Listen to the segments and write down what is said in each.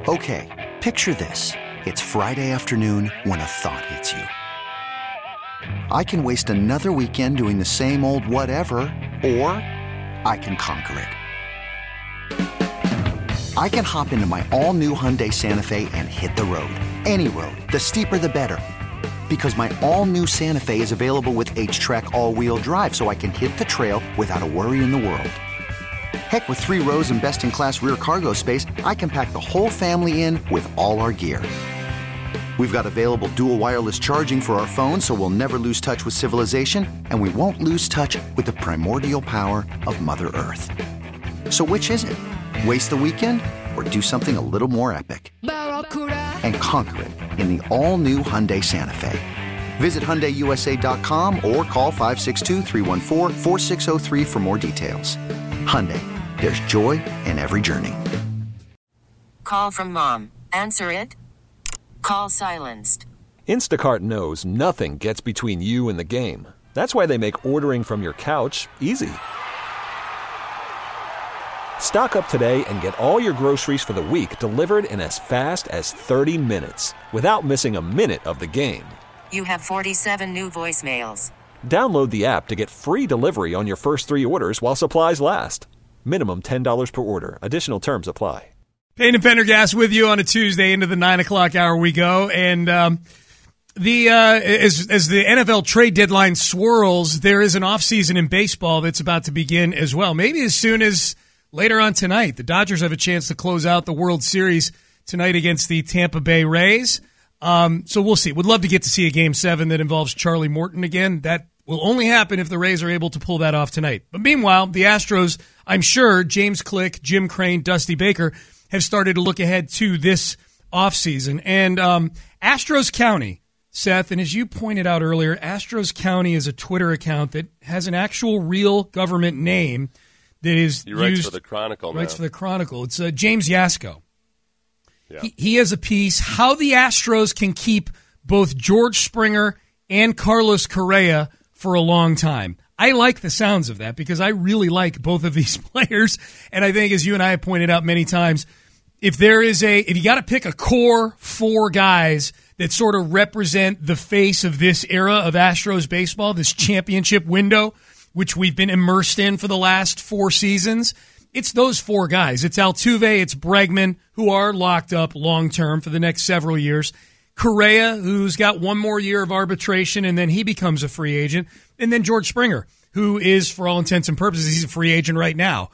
Okay, picture this. It's Friday afternoon when a thought hits you. I can waste another weekend doing the same old whatever, or I can conquer it. I can hop into my all-new Hyundai Santa Fe and hit the road. Any road. The steeper, the better. Because my all-new Santa Fe is available with H-Track all-wheel drive, so I can hit the trail without a worry in the world. Heck, with 3 rows and best-in-class rear cargo space, I can pack the whole family in with all our gear. We've got available dual wireless charging for our phones, so we'll never lose touch with civilization, and we won't lose touch with the primordial power of Mother Earth. So which is it? Waste the weekend or do something a little more epic? And conquer it in the all-new Hyundai Santa Fe. Visit HyundaiUSA.com or call 562-314-4603 for more details. Hyundai, there's joy in every journey. Call from mom. Answer it. Call silenced. Instacart knows nothing gets between you and the game. That's why they make ordering from your couch easy. Stock up today and get all your groceries for the week delivered in as fast as 30 minutes without missing a minute of the game. You have 47 new voicemails. Download the app to get free delivery on your first 3 orders while supplies last. Minimum $10 per order. Additional terms apply. Payne and Pendergast with you on a Tuesday into the 9 o'clock hour we go. And as the NFL trade deadline swirls, there is an offseason in baseball that's about to begin as well. Maybe as soon as later on tonight. The Dodgers have a chance to close out the World Series tonight against the Tampa Bay Rays. So we'll see. Would love to get to see a Game 7 that involves Charlie Morton again. That will only happen if the Rays are able to pull that off tonight. But meanwhile, the Astros, I'm sure James Click, Jim Crane, Dusty Baker have started to look ahead to this offseason. And Astros County, Seth, and as you pointed out earlier, Astros County is a Twitter account that has an actual real government name that is he writes for the Chronicle now. Writes for the Chronicle. It's James Yasko. Yeah. He has a piece, How the Astros Can Keep Both George Springer and Carlos Correa for a Long Time. I like the sounds of that because I really like both of these players. And I think, as you and I have pointed out many times, if you got to pick a core 4 guys that sort of represent the face of this era of Astros baseball, this championship window, which we've been immersed in for the last 4 seasons, it's those 4 guys. It's Altuve, it's Bregman, who are locked up long-term for the next several years. Correa, who's got 1 more year of arbitration, and then he becomes a free agent. And then George Springer, who is, for all intents and purposes, he's a free agent right now.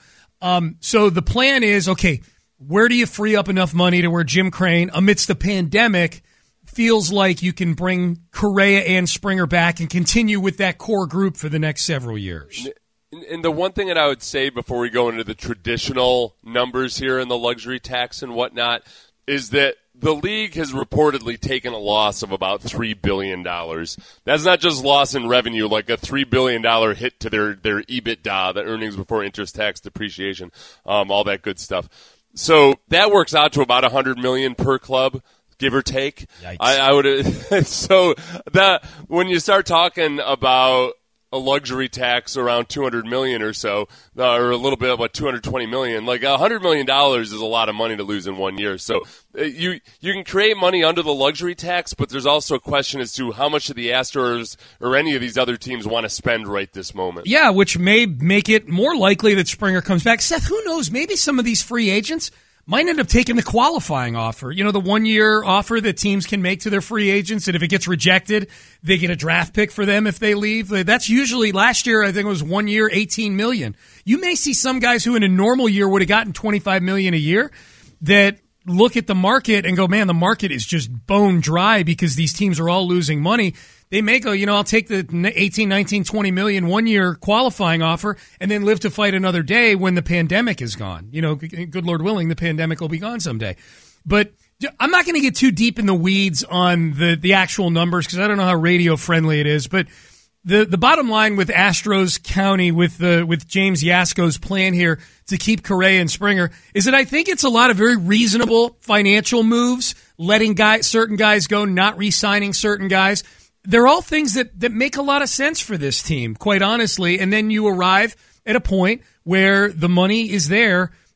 So the plan is, okay, where do you free up enough money to where Jim Crane, amidst the pandemic, feels like you can bring Correa and Springer back and continue with that core group for the next several years? And the one thing that I would say before we go into the traditional numbers here in the luxury tax and whatnot is that the league has reportedly taken a loss of about $3 billion. That's not just loss in revenue, like a $3 billion hit to their EBITDA, the earnings before interest, tax, depreciation, all that good stuff. So that works out to about $100 million per club, give or take. I would. So that when you start talking about a luxury tax around $200 million or so, or a little bit about $220 million. Like $100 million is a lot of money to lose in 1 year. So you can create money under the luxury tax, but there's also a question as to how much of the Astros or any of these other teams want to spend right this moment. Yeah, which may make it more likely that Springer comes back. Seth, who knows? Maybe some of these free agents might end up taking the qualifying offer. You know, the 1-year offer that teams can make to their free agents, and if it gets rejected, they get a draft pick for them if they leave. That's usually, last year, I think it was 1 year, $18 million. You may see some guys who in a normal year would have gotten $25 million a year that look at the market and go, man, the market is just bone dry because these teams are all losing money. They may go, I'll take the 18, 19, 20 million 1-year qualifying offer and then live to fight another day when the pandemic is gone. Good Lord willing, the pandemic will be gone someday. But I'm not going to get too deep in the weeds on the actual numbers because I don't know how radio friendly it is. But the bottom line with Astros County, with James Yasko's plan here to keep Correa and Springer, is that I think it's a lot of very reasonable financial moves, letting certain guys go, not re-signing certain guys. They're all things that make a lot of sense for this team, quite honestly. And then you arrive at a point where the money is there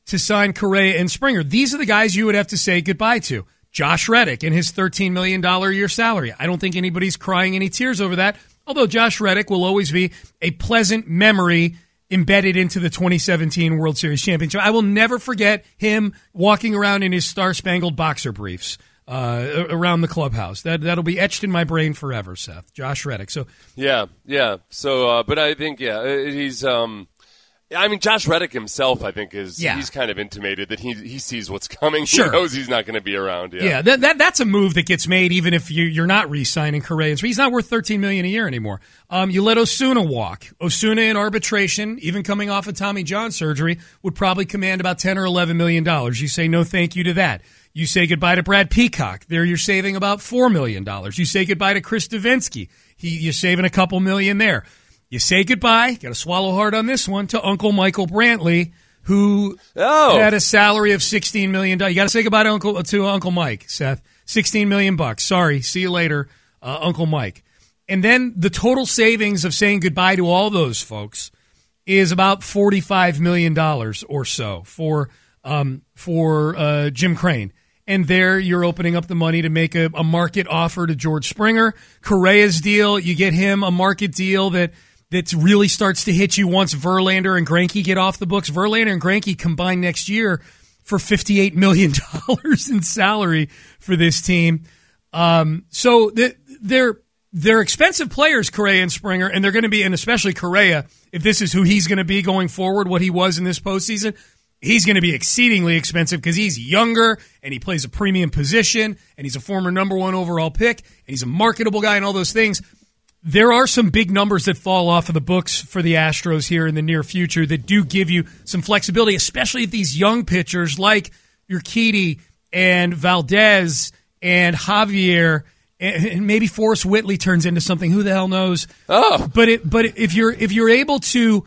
to sign Correa and Springer. These are the guys you would have to say goodbye to. Josh Reddick and his $13 million a year salary. I don't think anybody's crying any tears over that, although Josh Reddick will always be a pleasant memory embedded into the 2017 World Series championship. I will never forget him walking around in his Star-Spangled Boxer briefs around the clubhouse. That'll be etched in my brain forever, Seth. Josh Reddick. So yeah. So, but I think he's. I mean, Josh Reddick himself, I think, he's kind of intimated that he sees what's coming. Sure. He knows he's not going to be around. Yeah, that's a move that gets made even if you're not re-signing Correa. He's not worth $13 million a year anymore. You let Osuna walk. Osuna in arbitration, even coming off of Tommy John surgery, would probably command about $10 or $11 million. You say no thank you to that. You say goodbye to Brad Peacock. There you're saving about $4 million. You say goodbye to Chris Davinsky. You're saving a couple million there. You say goodbye, got to swallow hard on this one, to Uncle Michael Brantley, who had a salary of $16 million. You got to say goodbye to Uncle Mike, Seth. $16 million. Sorry, see you later, Uncle Mike. And then the total savings of saying goodbye to all those folks is about $45 million or so for Jim Crane. And there you're opening up the money to make a market offer to George Springer. Correa's deal, you get him a market deal that really starts to hit you once Verlander and Greinke get off the books. Verlander and Greinke combine next year for $58 million in salary for this team. So they're expensive players, Correa and Springer, and they're going to be, and especially Correa, if this is who he's going to be going forward, what he was in this postseason, he's going to be exceedingly expensive because he's younger and he plays a premium position and he's a former number 1 overall pick and he's a marketable guy and all those things. There are some big numbers that fall off of the books for the Astros here in the near future that do give you some flexibility, especially if these young pitchers like Urquidy and Valdez and Javier and maybe Forrest Whitley turns into something. Who the hell knows? Oh, but if you're able to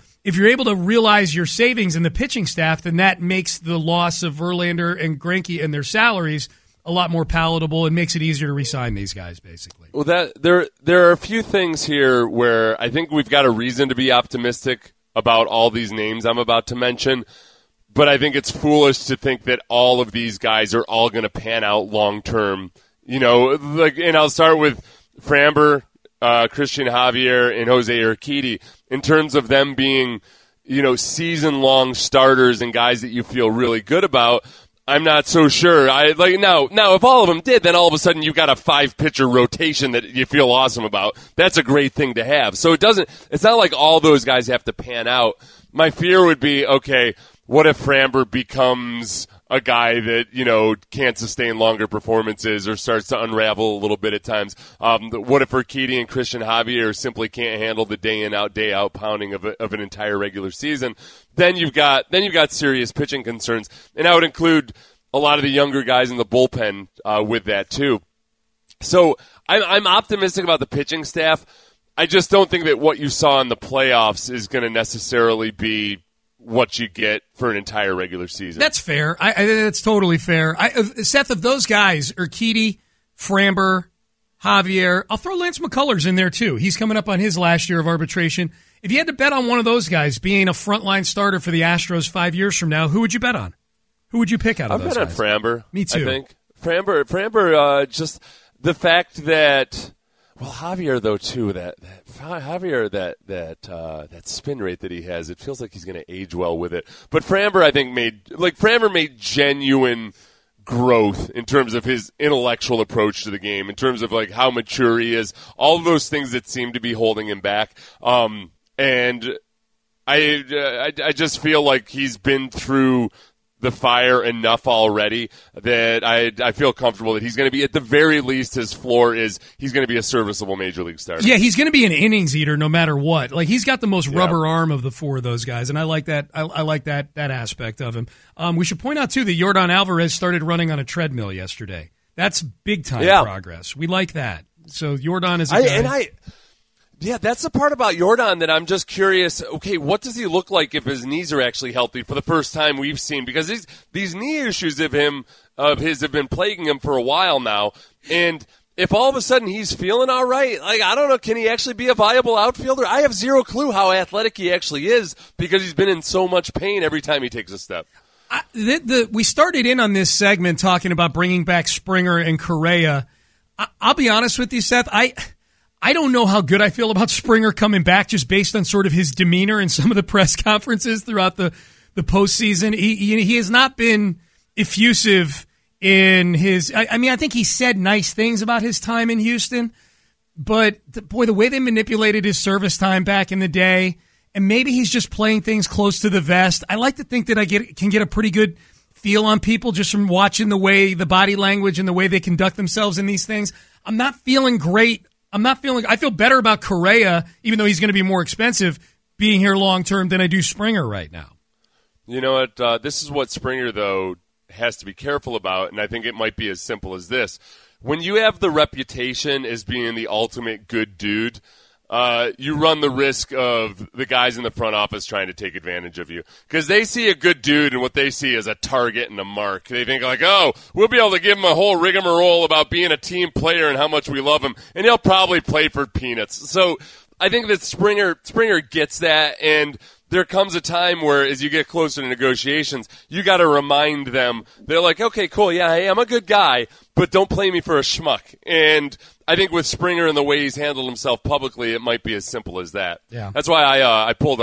realize your savings in the pitching staff, then that makes the loss of Verlander and Greinke and their salaries a lot more palatable and makes it easier to re-sign these guys, basically. Well, there are a few things here where I think we've got a reason to be optimistic about all these names I'm about to mention, but I think it's foolish to think that all of these guys are all going to pan out long term. And I'll start with Framber, Christian Javier, and Jose Urquidy in terms of them being, season-long starters and guys that you feel really good about. I'm not so sure. Now if all of them did, then all of a sudden you've got a 5-pitcher rotation that you feel awesome about. That's a great thing to have. So it's not like all those guys have to pan out. My fear would be, okay, what if Framber becomes a guy that, can't sustain longer performances or starts to unravel a little bit at times? What if Urquidy and Christian Javier simply can't handle the day in, day out pounding of an entire regular season? Then you've got serious pitching concerns. And I would include a lot of the younger guys in the bullpen with that too. So I'm optimistic about the pitching staff. I just don't think that what you saw in the playoffs is going to necessarily be what you get for an entire regular season. That's fair. That's totally fair. Seth, of those guys, Urquidy, Framber, Javier, I'll throw Lance McCullers in there too. He's coming up on his last year of arbitration. If you had to bet on one of those guys being a frontline starter for the Astros 5 years from now, who would you bet on? Who would you pick out of those guys? I'd bet on Framber. Me too. I think Framber. Just the fact that. Well, Javier though too. That spin rate that he has, it feels like he's going to age well with it. But Framber, I think Framber made genuine growth in terms of his intellectual approach to the game, in terms of how mature he is, all of those things that seem to be holding him back. And I just feel like he's been through the fire enough already that I feel comfortable that he's going to be, at the very least, his floor is he's going to be a serviceable major league starter. Yeah, he's going to be an innings eater no matter what. He's got the most rubber arm of the four of those guys, and I like that. I like that aspect of him. We should point out too that Yordan Alvarez started running on a treadmill yesterday. That's big time progress. We like that. So Yordan is a guy. Yeah, that's the part about Yordan that I'm just curious. Okay, what does he look like if his knees are actually healthy for the first time we've seen? Because these knee issues of his have been plaguing him for a while now. And if all of a sudden he's feeling all right, I don't know, can he actually be a viable outfielder? I have zero clue how athletic he actually is because he's been in so much pain every time he takes a step. We started in on this segment talking about bringing back Springer and Correa. I'll be honest with you, Seth. I don't know how good I feel about Springer coming back just based on sort of his demeanor in some of the press conferences throughout the postseason. He has not been effusive in his – I think he said nice things about his time in Houston, but, the way they manipulated his service time back in the day, and maybe he's just playing things close to the vest. I like to think that I can get a pretty good feel on people just from watching the body language and the way they conduct themselves in these things. I'm not feeling great. I feel better about Correa, even though he's going to be more expensive, being here long-term than I do Springer right now. You know what? This is what Springer, though, has to be careful about, and I think it might be as simple as this. When you have the reputation as being the ultimate good dude, you run the risk of the guys in the front office trying to take advantage of you. Because they see a good dude, and what they see is a target and a mark. They think like, oh, we'll be able to give him a whole rigmarole about being a team player and how much we love him, and he'll probably play for peanuts. So I think that Springer gets that, and there comes a time where, as you get closer to negotiations, you got to remind them. They're like, okay, cool, yeah, hey, I'm a good guy, but don't play me for a schmuck. And I think with Springer and the way he's handled himself publicly, it might be as simple as that. Yeah. That's why I pulled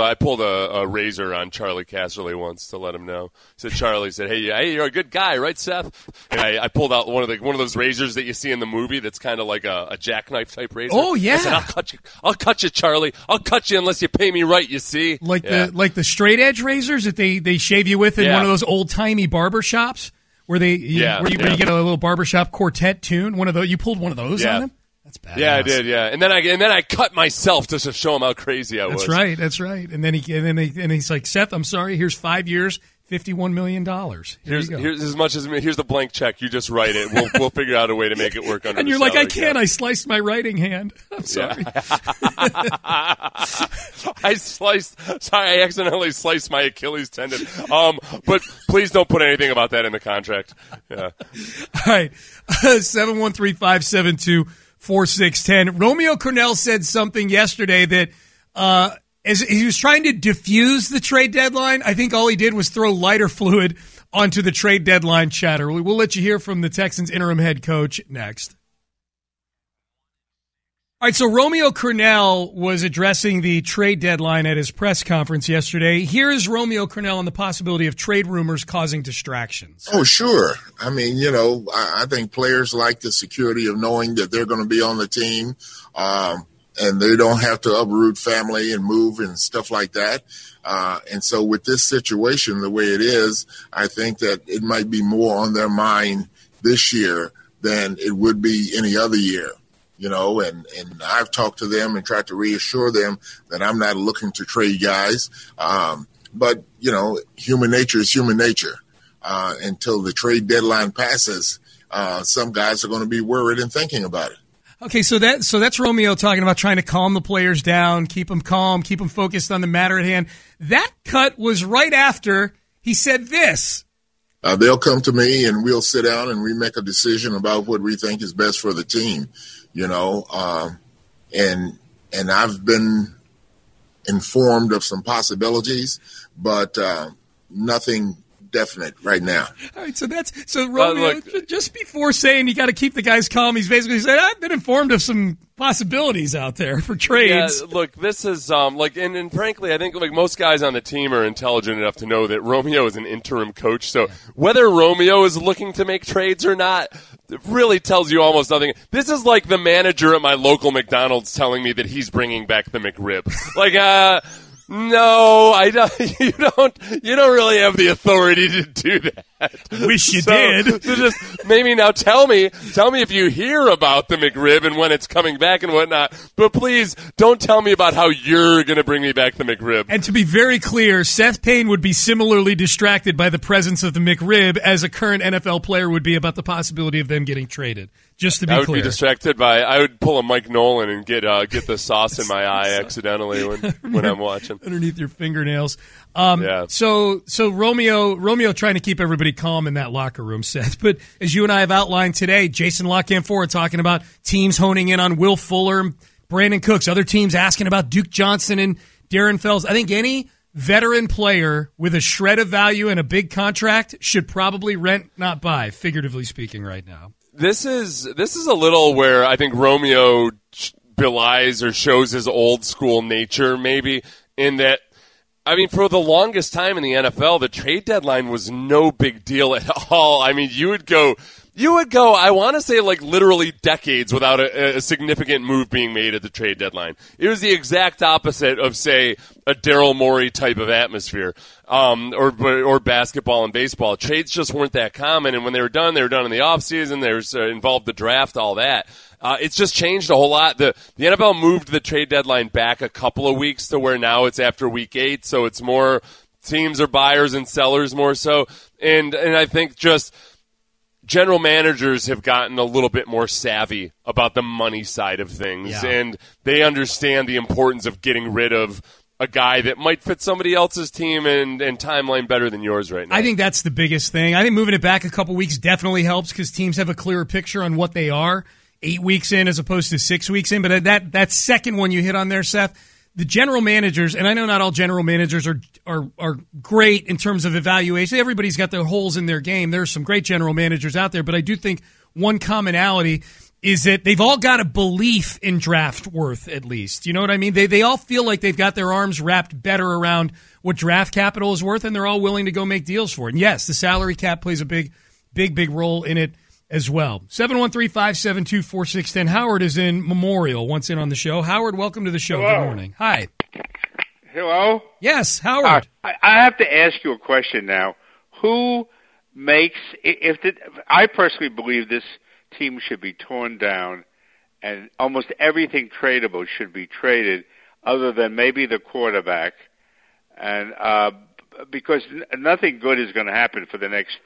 a razor on Charlie Casserly once to let him know. Charlie said, hey, you're a good guy, right, Seth? And I pulled out one of those razors that you see in the movie that's kind of like a jackknife type razor. Oh yeah. I said, I'll cut you, Charlie. I'll cut you unless you pay me right. You see, like the straight edge razors that they shave you with in one of those old timey barber shops. Where you get a little barbershop quartet tune. One of those, you pulled one of those on him. That's bad. Yeah, I did. Yeah, and then I cut myself just to show him how crazy I was. That's right. And then he's like, Seth, I'm sorry. Here's 5 years, $51 million. Here's as much as here's the blank check. You just write it. We'll figure out a way to make it work under. And you're like, I can't. I sliced my writing hand. I'm sorry. I accidentally sliced my Achilles tendon. But please don't put anything about that in the contract. Yeah. All right. 713-572-4610. Romeo Cornell said something yesterday that as he was trying to diffuse the trade deadline, I think all he did was throw lighter fluid onto the trade deadline chatter. We'll let you hear from the Texans' interim head coach next. All right, so Romeo Cornell was addressing the trade deadline at his press conference yesterday. Here's Romeo Cornell on the possibility of trade rumors causing distractions. Oh, sure. I mean, I think players like the security of knowing that they're going to be on the team, and they don't have to uproot family and move and stuff like that. And so with this situation, the way it is, I think that it might be more on their mind this year than it would be any other year. And I've talked to them and tried to reassure them that I'm not looking to trade guys. But, human nature is human nature. Until the trade deadline passes, some guys are going to be worried and thinking about it. Okay, so that's Romeo talking about trying to calm the players down, keep them calm, keep them focused on the matter at hand. That cut was right after he said this. They'll come to me and we'll sit down and we make a decision about what we think is best for the team. And I've been informed of some possibilities, but nothing definite right now. All right, so Romeo, just before saying you got to keep the guys calm, he's basically said, I've been informed of some possibilities out there for trades. Yeah, look, this is and frankly, I think most guys on the team are intelligent enough to know that Romeo is an interim coach. So whether Romeo is looking to make trades or not, it really tells you almost nothing. This is like the manager at my local McDonald's telling me that he's bringing back the McRib. No, I don't. You don't really have the authority to do that. Wish you did. So just maybe now tell me if you hear about the McRib and when it's coming back and whatnot. But please don't tell me about how you're going to bring me back the McRib. And to be very clear, Seth Payne would be similarly distracted by the presence of the McRib as a current NFL player would be about the possibility of them getting traded. Just to be clear. I would be distracted I would pull a Mike Nolan and get the sauce in my eye accidentally when I'm watching. Underneath your fingernails. Yeah. So Romeo trying to keep everybody calm in that locker room, Seth. But as you and I have outlined today, Jason LaCanfora talking about teams honing in on Will Fuller, Brandon Cooks, other teams asking about Duke Johnson and Darren Fells. I think any veteran player with a shred of value and a big contract should probably rent, not buy, figuratively speaking, right now. This is a little where I think Romeo belies or shows his old school nature, maybe, in that, I mean, for the longest time in the NFL, the trade deadline was no big deal at all. I mean, you would go, I want to say like literally decades without a significant move being made at the trade deadline. It was the exact opposite of, say, a Daryl Morey type of atmosphere, or basketball and baseball. Trades just weren't that common, and when they were done in the offseason. There's involved the draft, all that. It's just changed a whole lot. The NFL moved the trade deadline back a couple of weeks to where now it's after week 8, so it's more teams are buyers and sellers more so. And I think just general managers have gotten a little bit more savvy about the money side of things, and they understand the importance of getting rid of a guy that might fit somebody else's team and timeline better than yours right now. I think that's the biggest thing. I think moving it back a couple weeks definitely helps because teams have a clearer picture on what they are 8 weeks in as opposed to 6 weeks in. But that second one you hit on there, Seth, the general managers, and I know not all general managers are great in terms of evaluation. Everybody's got their holes in their game. There are some great general managers out there, but I do think one commonality is that they've all got a belief in draft worth, at least. You know what I mean? They all feel like they've got their arms wrapped better around what draft capital is worth, and they're all willing to go make deals for it. And yes, the salary cap plays a big role in it as well. 713-572-4610. Howard is in Memorial, once in on the show. Howard, welcome to the show. Hello. Good morning. Hi. Hello? Yes, Howard. I have to ask you a question now. Who makes I personally believe this team should be torn down and almost everything tradable should be traded other than maybe the quarterback, and because nothing good is going to happen for the next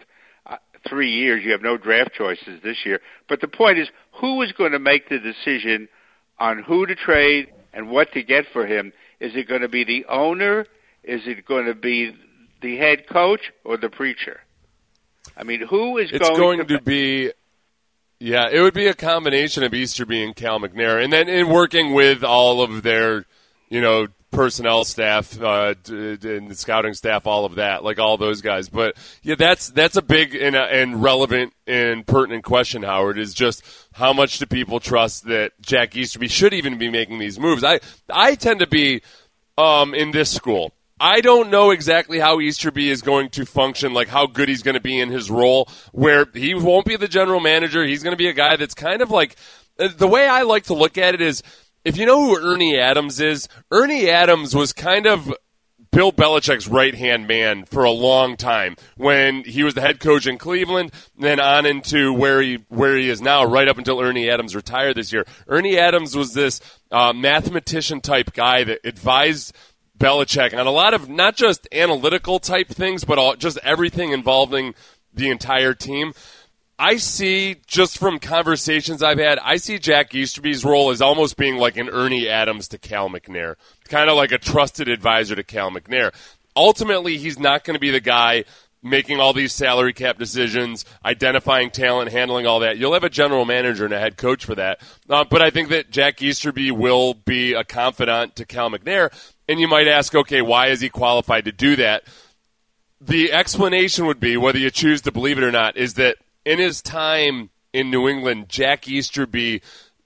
3 years. You have no draft choices this year. But the point is, who is going to make the decision on who to trade and what to get for him? Is it going to be the owner? Is it going to be the head coach or the preacher? I mean, who is It's going to be... Yeah, it would be a combination of Easterby and Cal McNair. And then in working with all of their, personnel staff, and the scouting staff, all of that, like all those guys. But yeah, that's a big and relevant and pertinent question, Howard, is just how much do people trust that Jack Easterby should even be making these moves? I tend to be in this school. I don't know exactly how Easterby is going to function, like how good he's going to be in his role, where he won't be the general manager. He's going to be a guy that's kind of like, the way I like to look at it is, if you know who Ernie Adams is, Ernie Adams was kind of Bill Belichick's right-hand man for a long time when he was the head coach in Cleveland, then on into where he is now, right up until Ernie Adams retired this year. Ernie Adams was this mathematician-type guy that advised Belichick on a lot of not just analytical type things, but just everything involving the entire team. I see, just from conversations I've had, I see Jack Easterby's role as almost being like an Ernie Adams to Cal McNair, kind of like a trusted advisor to Cal McNair. Ultimately, he's not going to be the guy making all these salary cap decisions, identifying talent, handling all that. You'll have a general manager and a head coach for that. But I think that Jack Easterby will be a confidant to Cal McNair. And you might ask, okay, why is he qualified to do that? The explanation would be, whether you choose to believe it or not, is that in his time in New England, Jack Easterby,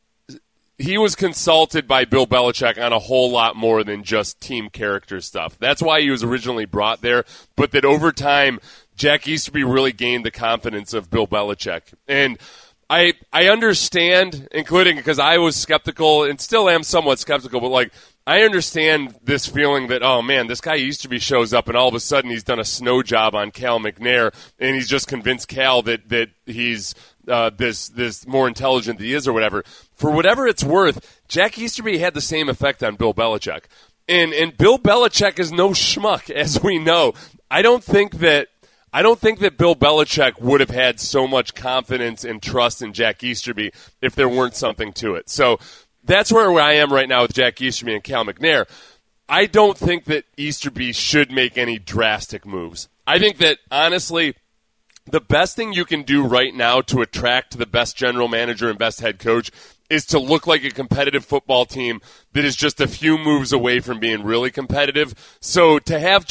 he was consulted by Bill Belichick on a whole lot more than just team character stuff. That's why he was originally brought there, but that over time, Jack Easterby really gained the confidence of Bill Belichick. And I understand, including because I was skeptical and still am somewhat skeptical, but like, I understand this feeling that, oh man, this guy Easterby shows up and all of a sudden he's done a snow job on Cal McNair and he's just convinced Cal that he's this more intelligent than he is or whatever. For whatever it's worth, Jack Easterby had the same effect on Bill Belichick. And Bill Belichick is no schmuck, as we know. I don't think that Bill Belichick would have had so much confidence and trust in Jack Easterby if there weren't something to it. So that's where I am right now with Jack Easterby and Cal McNair. I don't think that Easterby should make any drastic moves. I think that, honestly, the best thing you can do right now to attract the best general manager and best head coach is to look like a competitive football team that is just a few moves away from being really competitive. So to have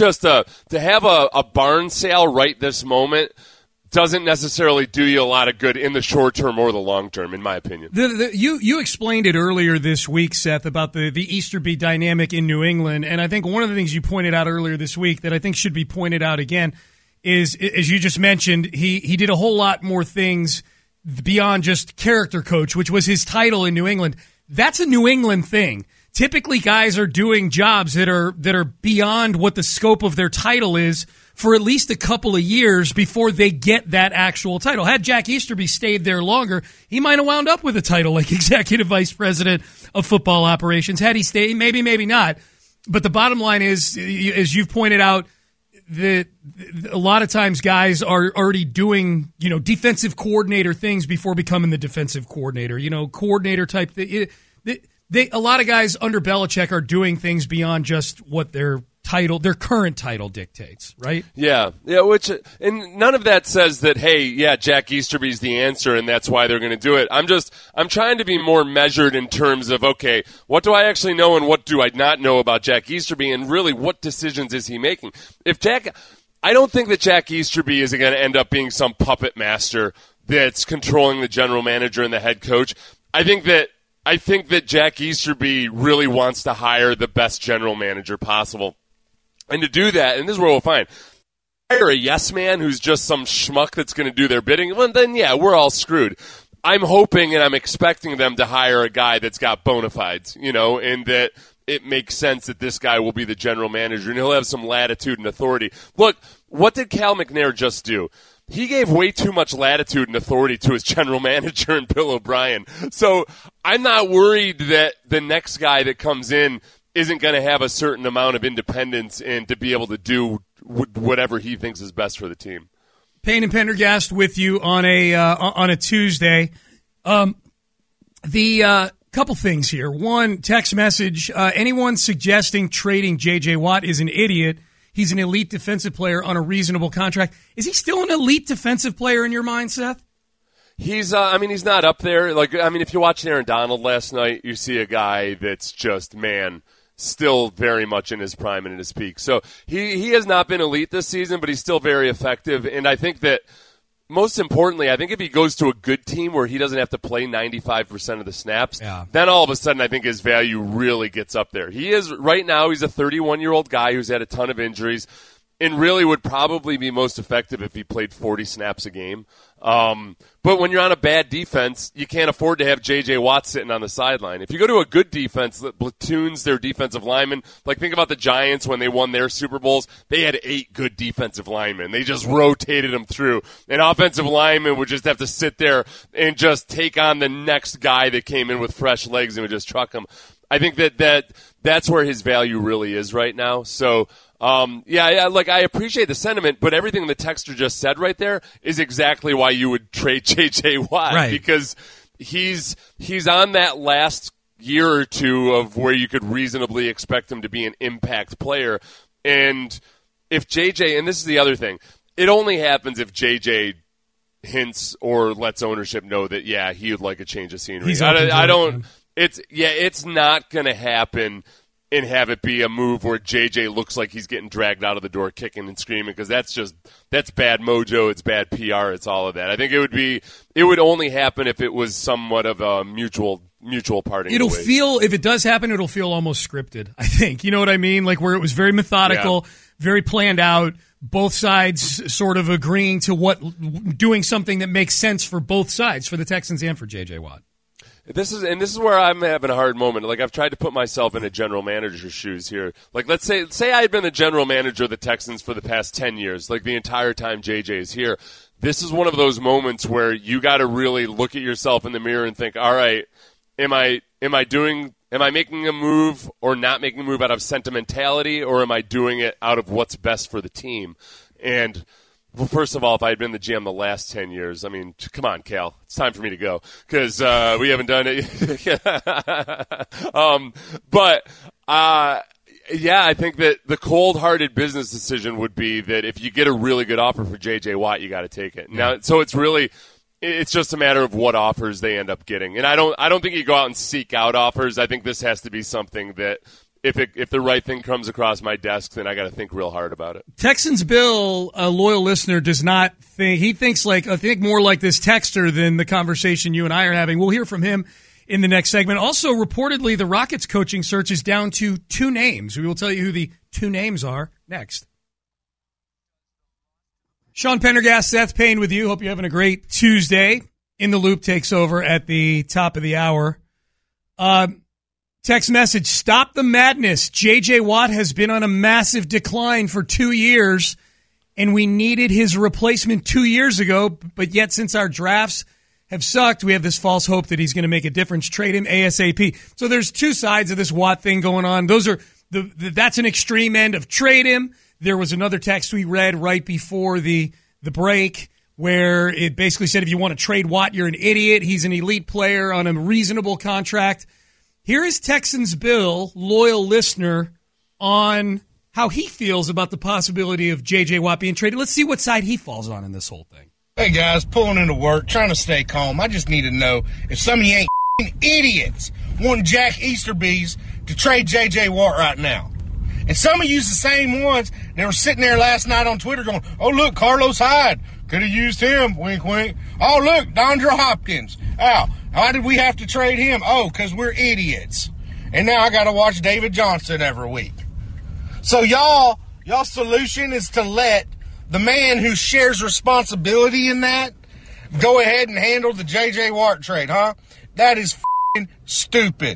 a barn sale right this moment doesn't necessarily do you a lot of good in the short term or the long term, in my opinion. You explained it earlier this week, Seth, about the Easterby dynamic in New England, and I think one of the things you pointed out earlier this week that I think should be pointed out again is, as you just mentioned, he did a whole lot more things beyond just character coach, which was his title in New England. That's a New England thing. Typically, guys are doing jobs that are beyond what the scope of their title is for at least a couple of years before they get that actual title. Had Jack Easterby stayed there longer, he might have wound up with a title like Executive Vice President of Football Operations. Had he stayed, maybe not. But the bottom line is, as you've pointed out, that a lot of times guys are already doing, defensive coordinator things before becoming the defensive coordinator, coordinator type thing. A lot of guys under Belichick are doing things beyond just what their current title dictates, right? Yeah, and none of that says that, hey, yeah, Jack Easterby's the answer and that's why they're going to do it. I'm trying to be more measured in terms of, okay, what do I actually know and what do I not know about Jack Easterby, and really what decisions is he making? I don't think that Jack Easterby is going to end up being some puppet master that's controlling the general manager and the head coach. I think that Jack Easterby really wants to hire the best general manager possible. And to do that, and this is where we'll find, hire a yes man who's just some schmuck that's going to do their bidding, well, then, yeah, we're all screwed. I'm hoping and I'm expecting them to hire a guy that's got bona fides, and that it makes sense that this guy will be the general manager and he'll have some latitude and authority. Look, what did Cal McNair just do? He gave way too much latitude and authority to his general manager and Bill O'Brien. So I'm not worried that the next guy that comes in isn't going to have a certain amount of independence and to be able to do whatever he thinks is best for the team. Payne and Pendergast with you on a Tuesday. The couple things here. One, text message. Anyone suggesting trading J.J. Watt is an idiot. He's an elite defensive player on a reasonable contract. Is he still an elite defensive player in your mind, Seth? He's not up there. If you watched Aaron Donald last night, you see a guy that's just, still very much in his prime and in his peak. So he has not been elite this season, but he's still very effective. And I think that most importantly, I think if he goes to a good team where he doesn't have to play 95% of the snaps, then all of a sudden I think his value really gets up there. Right now, he's a 31-year-old guy who's had a ton of injuries and really would probably be most effective if he played 40 snaps a game. But when you're on a bad defense, you can't afford to have J.J. Watt sitting on the sideline. If you go to a good defense that platoons their defensive linemen, like think about the Giants when they won their Super Bowls, they had 8 good defensive linemen. They just rotated them through. An offensive lineman would just have to sit there and just take on the next guy that came in with fresh legs and would just truck him. I think that's where his value really is right now. So, I appreciate the sentiment, but everything the texter just said right there is exactly why you would trade J.J. Watt, right? Because he's on that last year or two of where you could reasonably expect him to be an impact player. And if J.J., and this is the other thing, it only happens if J.J. hints or lets ownership know that, he would like a change of scenery. It's not going to happen and have it be a move where JJ looks like he's getting dragged out of the door kicking and screaming, because that's bad mojo, it's bad PR, it's all of that. I think it would only happen if it was somewhat of a mutual parting. It'll feel, if it does happen, it'll feel almost scripted, I think. You know what I mean? Like where it was very methodical, very planned out, both sides sort of agreeing to doing something that makes sense for both sides, for the Texans and for J.J. Watt. This is where I'm having a hard moment. Like, I've tried to put myself in a general manager's shoes here. Like, let's say I had been the general manager of the Texans for the past 10 years, like the entire time JJ is here. This is one of those moments where you got to really look at yourself in the mirror and think, all right, am I making a move or not making a move out of sentimentality, or am I doing it out of what's best for the team? And well, first of all, if I had been the GM the last 10 years, I mean, come on, Cal. It's time for me to go because we haven't done it. I think that the cold-hearted business decision would be that if you get a really good offer for J.J. Watt, you got to take it. Now, so it's really It's just a matter of what offers they end up getting. And I don't think you go out and seek out offers. I think this has to be something that if the right thing comes across my desk, then I got to think real hard about it. Texans Bill, a loyal listener, does not think, he thinks I think more like this texter than the conversation you and I are having. We'll hear from him in the next segment. Also, reportedly, the Rockets coaching search is down to 2 names. We will tell you who the 2 names are next. Sean Pendergast, Seth Payne with you. Hope you're having a great Tuesday. In the Loop takes over at the top of the hour. Text message, stop the madness. J.J. Watt has been on a massive decline for 2 years, and we needed his replacement 2 years ago, but yet since our drafts have sucked, we have this false hope that he's going to make a difference. Trade him ASAP. So there's 2 sides of this Watt thing going on. Those are that's an extreme end of trade him. There was another text we read right before the break where it basically said if you want to trade Watt, you're an idiot. He's an elite player on a reasonable contract. Here is Texans Bill, loyal listener, on how he feels about the possibility of J.J. Watt being traded. Let's see what side he falls on in this whole thing. Hey, guys, pulling into work, trying to stay calm. I just need to know if some of you ain't idiots wanting Jack Easterby's to trade J.J. Watt right now. And some of you's the same ones that were sitting there last night on Twitter going, oh, look, Carlos Hyde. Could have used him. Wink, wink. Oh, look, Dondre Hopkins. Oh, why did we have to trade him? Oh, because we're idiots. And now I got to watch David Johnson every week. So y'all's solution is to let the man who shares responsibility in that go ahead and handle the J.J. Watt trade, huh? That is f***ing stupid.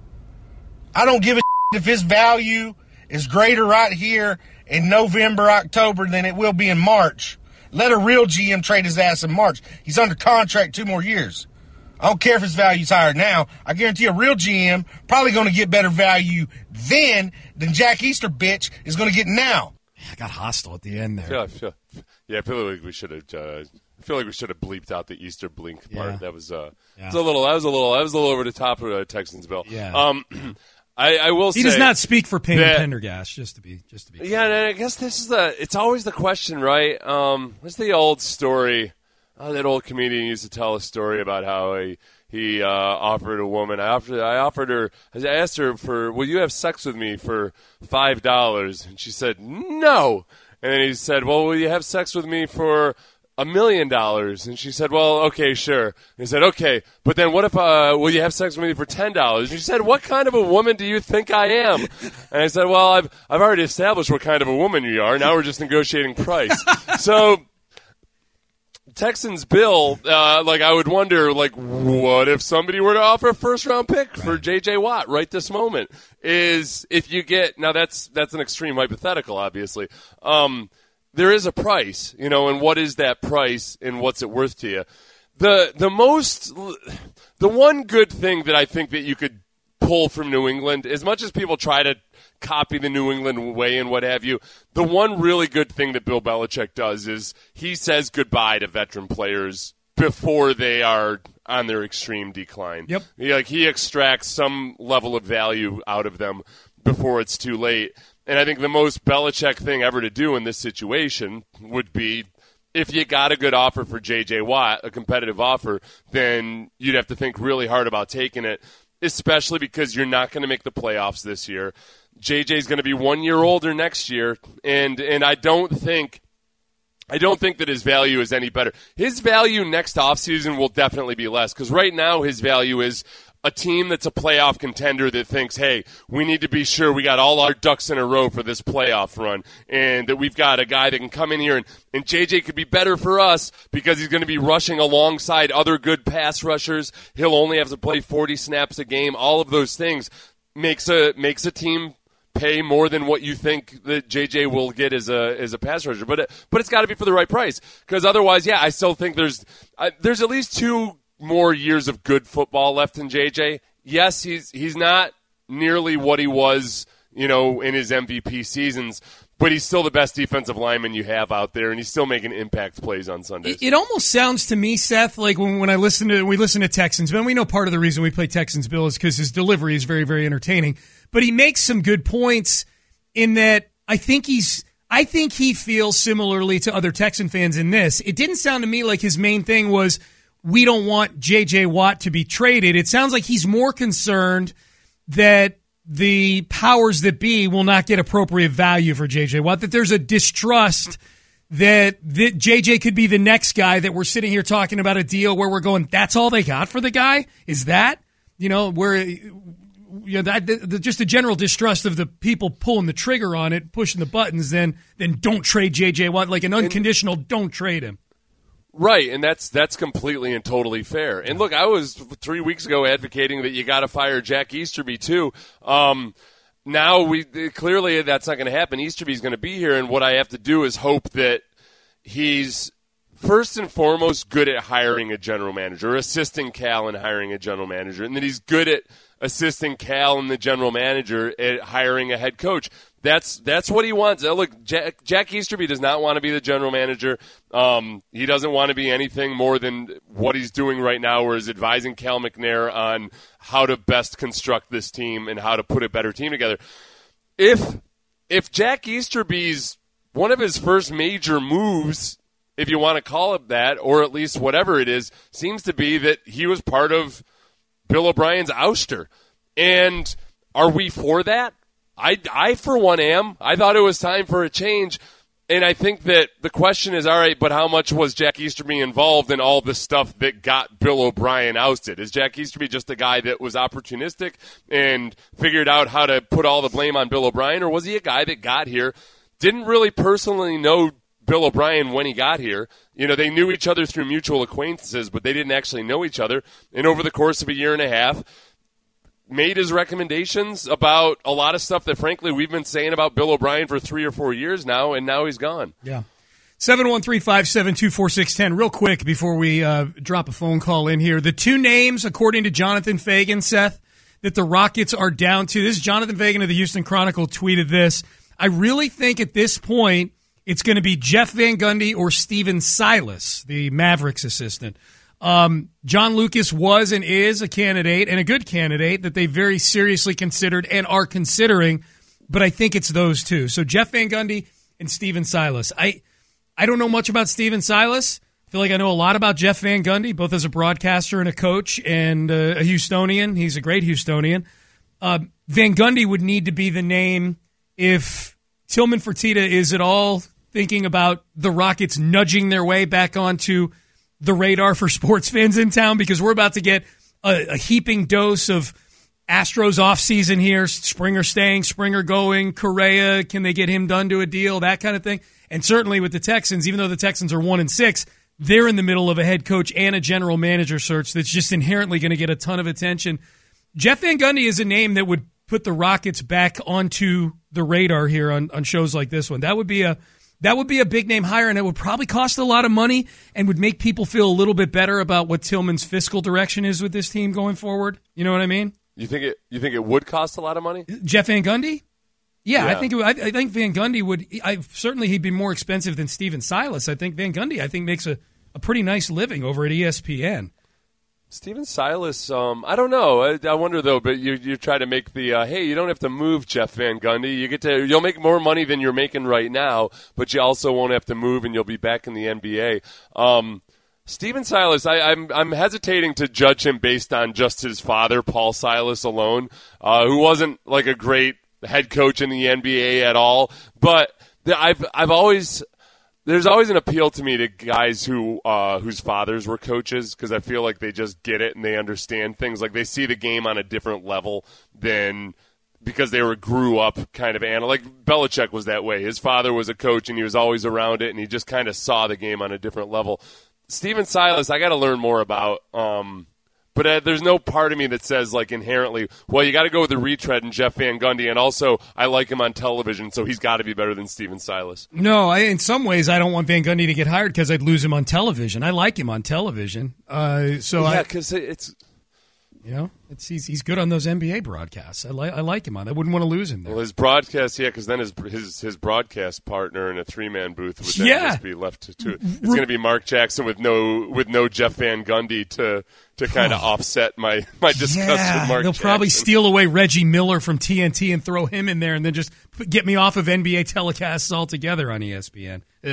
I don't give a if his value is greater right here in November, October than it will be in March. Let a real GM trade his ass in March. He's under contract 2 more years. I don't care if his value's higher now. I guarantee a real GM probably going to get better value then than Jack Easter bitch is going to get now. I got hostile at the end there. I feel like we should have. I feel like we should have bleeped out the Easter blink part. Yeah. That was a little over the top of Texans Bill. Yeah. I will say he does not speak for Payne Pendergast, just to be clear. Yeah, and I guess this is it's always the question, right? What's the old story? That old comedian used to tell a story about how he offered a woman. I asked her for, will you have sex with me for $5? And she said no. And then he said, well, will you have sex with me for $1 million? And she said, well, okay, sure. And he said, okay, but then what if, will you have sex with me for $10? And she said, what kind of a woman do you think I am? And I said, well, I've already established what kind of a woman you are. Now we're just negotiating price. So Texans Bill, I would wonder, what if somebody were to offer a first-round pick for J.J. Watt right this moment? Is if you get, now that's an extreme hypothetical, obviously. There is a price, and what is that price and what's it worth to you? The one good thing that I think that you could pull from New England, as much as people try to copy the New England way and what have you, the one really good thing that Bill Belichick does is he says goodbye to veteran players before they are on their extreme decline. Yep. He extracts some level of value out of them before it's too late. And I think the most Belichick thing ever to do in this situation would be, if you got a good offer for J.J. Watt, a competitive offer, then you'd have to think really hard about taking it, especially because you're not going to make the playoffs this year. J.J.'s going to be 1 year older next year, and I don't think that his value is any better. His value next offseason will definitely be less, because right now his value is a team that's a playoff contender that thinks, hey, we need to be sure we got all our ducks in a row for this playoff run, and that we've got a guy that can come in here, and JJ could be better for us because he's going to be rushing alongside other good pass rushers. He'll only have to play 40 snaps a game. All of those things makes a team pay more than what you think that JJ will get as a pass rusher. But it's got to be for the right price, because otherwise, I still think there's at least 2 more years of good football left in JJ. Yes, he's not nearly what he was, in his MVP seasons, but he's still the best defensive lineman you have out there, and he's still making impact plays on Sundays. It almost sounds to me, Seth, like when we listen to Texans, and we know part of the reason we play Texans Bill is because his delivery is very, very entertaining. But he makes some good points in that I think he feels similarly to other Texan fans in this. It didn't sound to me like his main thing was, we don't want J.J. Watt to be traded. It sounds like he's more concerned that the powers that be will not get appropriate value for J.J. Watt, that there's a distrust that J.J. could be the next guy, that we're sitting here talking about a deal where we're going, that's all they got for the guy? Is that? Just a general distrust of the people pulling the trigger on it, pushing the buttons, then don't trade J.J. Watt, like an unconditional don't trade him. Right, and that's completely and totally fair. And look, I was 3 weeks ago advocating that you got to fire Jack Easterby too. Now clearly that's not going to happen. Easterby's going to be here, and what I have to do is hope that he's first and foremost good at hiring a general manager, or assisting Cal in hiring a general manager, and that he's good at assisting Cal and the general manager at hiring a head coach. That's what he wants. Look, Jack Easterby does not want to be the general manager. He doesn't want to be anything more than what he's doing right now, where he's advising Cal McNair on how to best construct this team and how to put a better team together. If Jack Easterby's one of his first major moves, if you want to call it that, or at least whatever it is, seems to be that he was part of Bill O'Brien's ouster. And are we for that? I for one, am. I thought it was time for a change. And I think that the question is, all right, but how much was Jack Easterby involved in all the stuff that got Bill O'Brien ousted? Is Jack Easterby just a guy that was opportunistic and figured out how to put all the blame on Bill O'Brien? Or was he a guy that got here, didn't really personally know Bill O'Brien when he got here? They knew each other through mutual acquaintances, but they didn't actually know each other. And over the course of a year and a half, made his recommendations about a lot of stuff that, frankly, we've been saying about Bill O'Brien for 3 or 4 years now, and now he's gone. Yeah. 713-572-4610. Real quick before we drop a phone call in here. The two names, according to Jonathan Fagan, Seth, that the Rockets are down to. This is Jonathan Fagan of the Houston Chronicle tweeted this. I really think at this point it's going to be Jeff Van Gundy or Steven Silas, the Mavericks assistant. John Lucas was and is a candidate, and a good candidate that they very seriously considered and are considering, but I think it's those two. So Jeff Van Gundy and Steven Silas. I don't know much about Steven Silas. I feel like I know a lot about Jeff Van Gundy, both as a broadcaster and a coach and a Houstonian. He's a great Houstonian. Van Gundy would need to be the name if Tillman Fertitta is at all thinking about the Rockets nudging their way back onto the radar for sports fans in town, because we're about to get a heaping dose of Astros offseason here. Springer staying, Springer going, Correa, can they get him done to a deal, that kind of thing. And certainly with the Texans, even though the Texans are 1-6, they're in the middle of a head coach and a general manager search that's just inherently going to get a ton of attention. Jeff Van Gundy is a name that would put the Rockets back onto the radar here on shows like this one. That would be a big name hire, and it would probably cost a lot of money and would make people feel a little bit better about what Tillman's fiscal direction is with this team going forward. You know what I mean? You think it would cost a lot of money? Jeff Van Gundy? Yeah. I think Van Gundy would. Certainly he'd be more expensive than Steven Silas. I think Van Gundy makes a pretty nice living over at ESPN. Steven Silas, I don't know. I wonder though. But you try to make the hey, you don't have to move Jeff Van Gundy. You'll make more money than you're making right now, but you also won't have to move, and you'll be back in the NBA. Steven Silas, I'm hesitating to judge him based on just his father, Paul Silas, alone, who wasn't like a great head coach in the NBA at all. But there's always an appeal to me to guys whose fathers were coaches, because I feel like they just get it and they understand things. Like they see the game on a different level than because they grew up kind of like Belichick was that way. His father was a coach and he was always around it, and he just kind of saw the game on a different level. Steven Silas, I got to learn more about. But there's no part of me that says, like, inherently, well, you got to go with the retread and Jeff Van Gundy, and also I like him on television, so he's got to be better than Steven Silas. No, in some ways, I don't want Van Gundy to get hired because I'd lose him on television. I like him on television. Because it's... You know, he's good on those NBA broadcasts. I like him on. I wouldn't want to lose him there. Well, his broadcast, because then his broadcast partner in a 3-man booth would then just be left to. It's going to be Mark Jackson with no Jeff Van Gundy to kind of offset my disgust with Mark. They'll probably steal away Reggie Miller from TNT and throw him in there, and then just get me off of NBA telecasts altogether on ESPN. Ugh.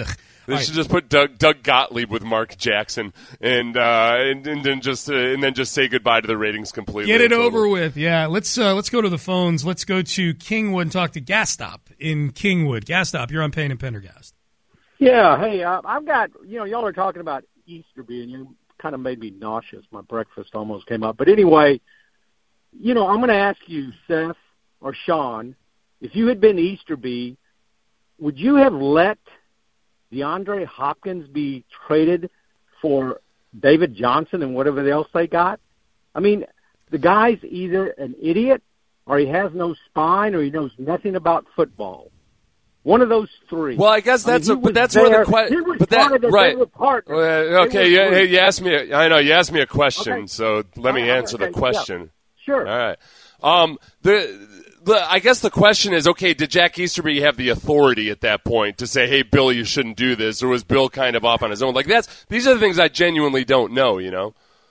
They should just put Doug Gottlieb with Mark Jackson and then just say goodbye to the ratings completely. Get it over with. Yeah, let's go to the phones. Let's go to Kingwood and talk to Gastop in Kingwood. Gastop, you're on Payne and Pendergast. Yeah, hey, I've got, y'all are talking about Easterby, and you kind of made me nauseous. My breakfast almost came up. But anyway, I'm going to ask you, Seth or Sean, if you had been Easterby, would you have let DeAndre Hopkins be traded for David Johnson and whatever else they got? I mean, the guy's either an idiot or he has no spine or he knows nothing about football. One of those three. Well, I guess where the question. Right. Okay, you asked me. I know you asked me a question, okay. So let me answer the question. Yeah. Sure. All right. I guess the question is, okay, did Jack Easterby have the authority at that point to say, "Hey, Bill, you shouldn't do this," or was Bill kind of off on his own? Like these are the things I genuinely don't know.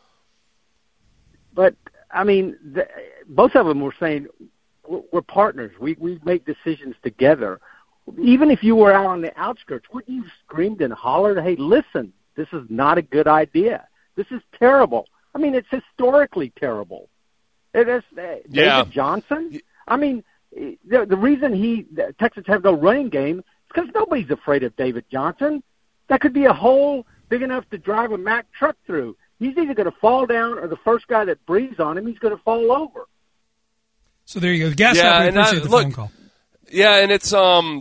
But I mean, both of them were saying we're partners. We make decisions together. Even if you were out on the outskirts, wouldn't you screamed and hollered, "Hey, listen, this is not a good idea. This is terrible." I mean, it's historically terrible. David Johnson. I mean, the reason Texas have no running game is because nobody's afraid of David Johnson. That could be a hole big enough to drive a Mack truck through. He's either going to fall down or the first guy that breathes on him, he's going to fall over. So there you go. Gastop, we appreciate the phone call. Yeah, and it's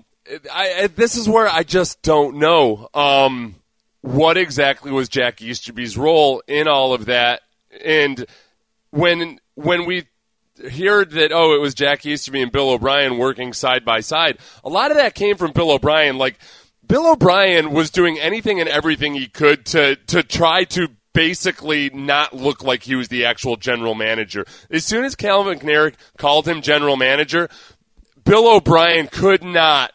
this is where I just don't know what exactly was Jack Easterby's role in all of that. And when we heard that, it was Jack Easterby and Bill O'Brien working side by side, a lot of that came from Bill O'Brien. Like, Bill O'Brien was doing anything and everything he could to try to basically not look like he was the actual general manager. As soon as Cal McNair called him general manager, Bill O'Brien could not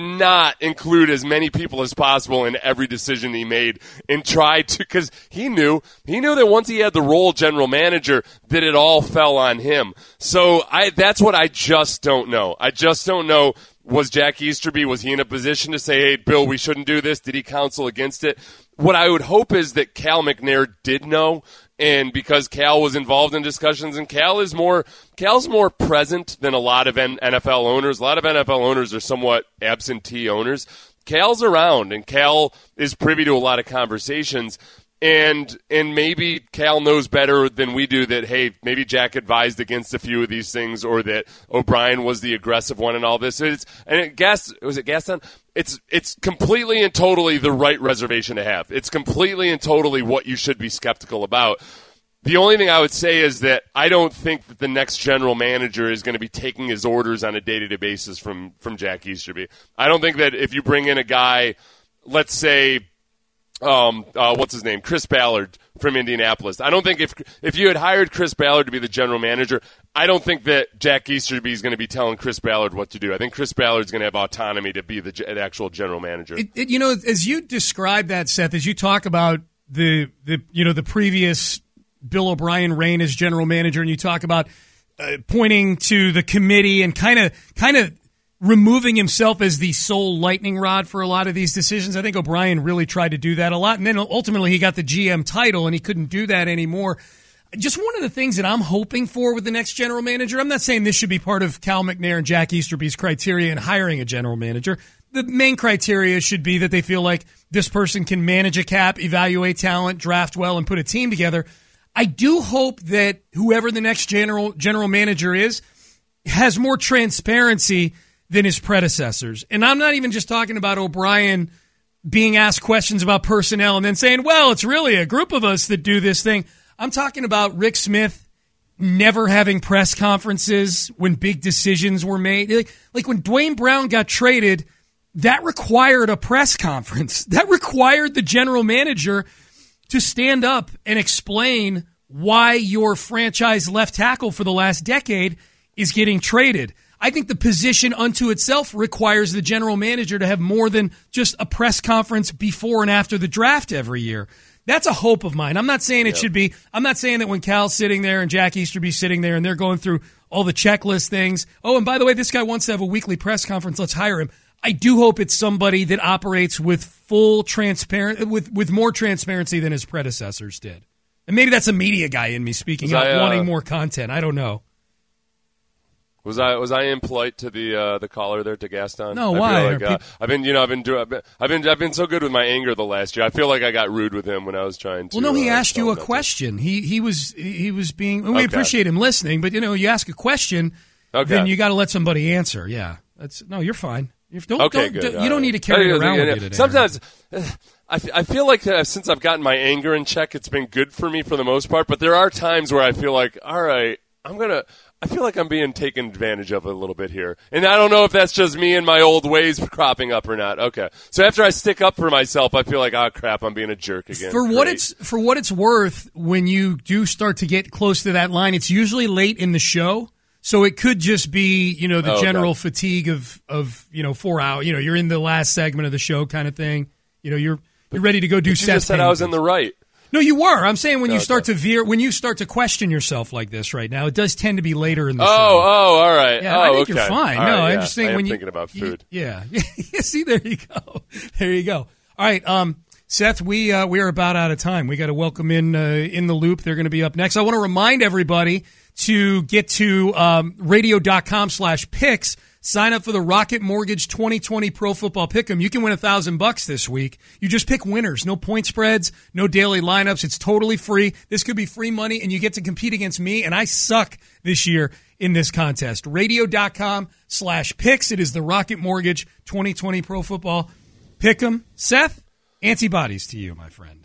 include as many people as possible in every decision he made and tried to, because he knew that once he had the role general manager, that it all fell on him. So that's what I just don't know. I just don't know. Was Jack Easterby, was he in a position to say, "Hey, Bill, we shouldn't do this"? Did he counsel against it? What I would hope is that Cal McNair did know, and because Cal was involved in discussions, and Cal's more present than a lot of NFL owners. A lot of NFL owners are somewhat absentee owners. Cal's around, and Cal is privy to a lot of conversations. And maybe Cal knows better than we do that, hey, maybe Jack advised against a few of these things, or that O'Brien was the aggressive one in all this. Was it Gaston? It's completely and totally the right reservation to have. It's completely and totally what you should be skeptical about. The only thing I would say is that I don't think that the next general manager is going to be taking his orders on a day-to-day basis from Jack Easterby. I don't think that if you bring in a guy, let's say, what's his name? Chris Ballard from Indianapolis. I don't think if you had hired Chris Ballard to be the general manager, I don't think that Jack Easterby is going to be telling Chris Ballard what to do. I think Chris Ballard's going to have autonomy to be the actual general manager. As you describe that, Seth, as you talk about the previous Bill O'Brien reign as general manager, and you talk about pointing to the committee and kind of removing himself as the sole lightning rod for a lot of these decisions. I think O'Brien really tried to do that a lot, and then ultimately he got the GM title, and he couldn't do that anymore. Just one of the things that I'm hoping for with the next general manager, I'm not saying this should be part of Cal McNair and Jack Easterby's criteria in hiring a general manager. The main criteria should be that they feel like this person can manage a cap, evaluate talent, draft well, and put a team together. I do hope that whoever the next general manager is has more transparency than his predecessors. And I'm not even just talking about O'Brien being asked questions about personnel and then saying, well, it's really a group of us that do this thing. I'm talking about Rick Smith never having press conferences when big decisions were made. Like when Dwayne Brown got traded, that required a press conference. That required the general manager to stand up and explain why your franchise left tackle for the last decade is getting traded. I think the position unto itself requires the general manager to have more than just a press conference before and after the draft every year. That's a hope of mine. I'm not saying it should be. I'm not saying that when Cal's sitting there and Jack Easterby's sitting there and they're going through all the checklist things. Oh, and by the way, this guy wants to have a weekly press conference. Let's hire him. I do hope it's somebody that operates with full with more transparency than his predecessors did. And maybe that's a media guy in me speaking out, wanting more content. I don't know. Was I impolite to the caller there, to Gaston? No, why? I've been so good with my anger the last year. I feel like I got rude with him when I was trying to. Well, no, he asked you a question. He was being. We appreciate him listening, but you ask a question, then you got to let somebody answer. Yeah, you're fine. You don't need to carry it around with you today. Sometimes I feel like since I've gotten my anger in check, it's been good for me for the most part. But there are times where I feel like, all right, I feel like I'm being taken advantage of a little bit here. And I don't know if that's just me and my old ways cropping up or not. Okay. So after I stick up for myself, I feel like, oh, crap, I'm being a jerk again. For what it's worth, when you do start to get close to that line, it's usually late in the show. So it could just be, the general fatigue of 4 hours. You're in the last segment of the show kind of thing. You're ready to go do Seth. You just said I was in the right. No, you were. I'm saying when you start to veer, when you start to question yourself like this right now, it does tend to be later in the show. Oh, all right. Yeah, I think you're fine. All no, right, I'm just saying when thinking about food. Yeah. See, there you go. There you go. All right, Seth, we are about out of time. We got to welcome in the loop. They're going to be up next. I want to remind everybody to get to radio.com/picks. Sign up for the Rocket Mortgage 2020 Pro Football Pick'em. You can win $1,000 this week. You just pick winners. No point spreads, no daily lineups. It's totally free. This could be free money, and you get to compete against me, and I suck this year in this contest. Radio.com/picks. It is the Rocket Mortgage 2020 Pro Football Pick'em. Seth, antibodies to you, my friend.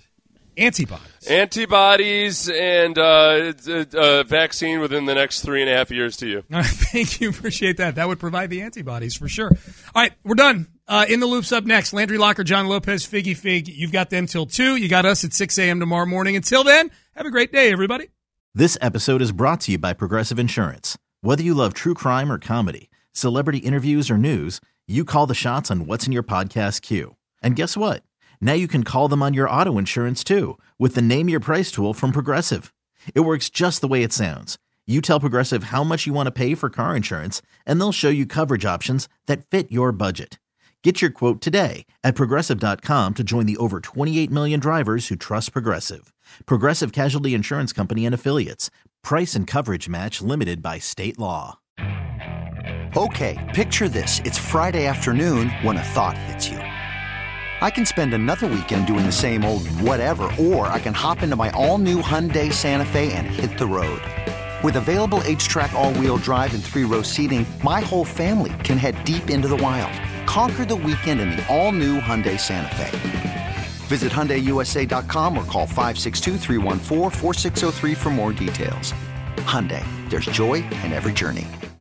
Antibodies and vaccine within the next 3.5 years to you. Thank you. Appreciate that. That would provide the antibodies for sure. All right, we're done. In the Loop's up next. Landry Locker, John Lopez, Figgy Fig. You've got them till 2. You got us at 6 a.m. tomorrow morning. Until then, have a great day, everybody. This episode is brought to you by Progressive Insurance. Whether you love true crime or comedy, celebrity interviews or news, you call the shots on what's in your podcast queue. And guess what? Now you can call them on your auto insurance, too, with the Name Your Price tool from Progressive. It works just the way it sounds. You tell Progressive how much you want to pay for car insurance, and they'll show you coverage options that fit your budget. Get your quote today at Progressive.com to join the over 28 million drivers who trust Progressive. Progressive Casualty Insurance Company and Affiliates. Price and coverage match limited by state law. Okay, picture this. It's Friday afternoon when a thought hits you. I can spend another weekend doing the same old whatever, or I can hop into my all-new Hyundai Santa Fe and hit the road. With available H-Track all-wheel drive and 3-row seating, my whole family can head deep into the wild. Conquer the weekend in the all-new Hyundai Santa Fe. Visit HyundaiUSA.com or call 562-314-4603 for more details. Hyundai, there's joy in every journey.